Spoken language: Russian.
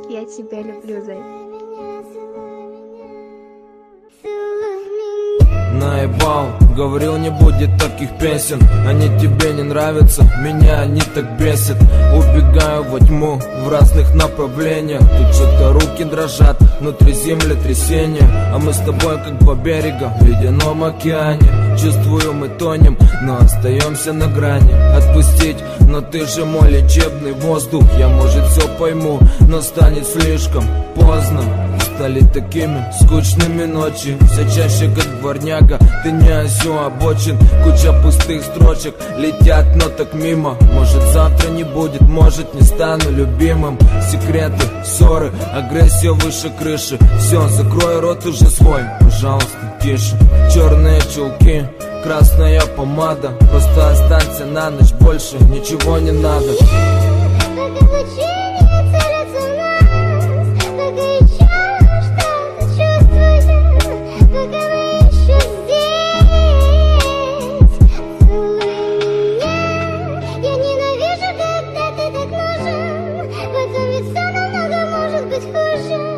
Я тебя люблю, зай. Наебал, говорил, не будет таких песен. Они тебе не нравятся, меня они так бесят. Убегаю во тьму в разных направлениях. Тут что-то руки дрожат, внутри землетрясение. А мы с тобой как по берегам в ледяном океане. Чувствую, мы тонем, но остаемся на грани. Отпустить, но ты же мой лечебный воздух. Я, может, все пойму, но станет слишком поздно. Стали такими скучными ночи. Все чаще как дворняга, ты не осел обочин. Куча пустых строчек летят, но так мимо. Может, завтра не будет, может, не стану любимым. Секреты, ссоры, агрессия выше крыши. Все, закрой рот уже свой, пожалуйста, тише. Черные чулки, красная помада. Просто останься на ночь, больше ничего не надо. Ведь все намного может быть хуже.